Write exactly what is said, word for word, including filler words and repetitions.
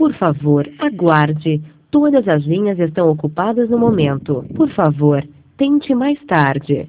Por favor, aguarde. Todas as linhas estão ocupadas no momento. Por favor, tente mais tarde.